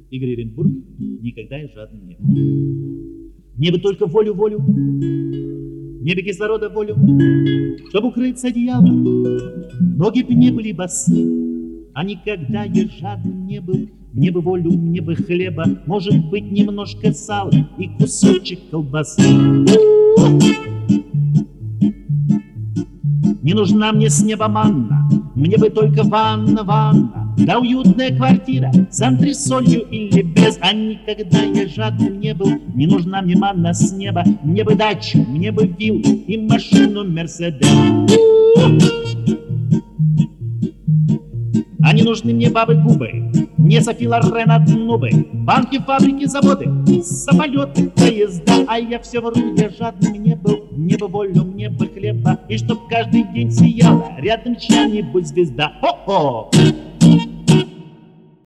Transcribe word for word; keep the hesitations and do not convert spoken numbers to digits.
Игорь Оренбург. Никогда я жадным не был. Мне бы только волю, волю, мне бы кислорода волю, чтобы укрыться одеялом, ноги бы не были босы. А никогда я жадным не был. Мне бы волю, мне бы хлеба, может быть, немножко сала и кусочек колбасы. Не нужна мне с неба манна, мне бы только ванна, ванна, да уютная квартира с антресолью или без. А никогда я жадным не был. Не нужна мне манна с неба, мне бы дачу, мне бы виллу и машину Мерседес. А не нужны мне бабы-губы, не Софи Лорен от нубы, банки, фабрики, заводы, самолеты, поезда. А я все вру, я жадным не был. Мне бы волю, мне бы хлеба, и чтоб каждый день сияла рядом чья-нибудь звезда. О-о!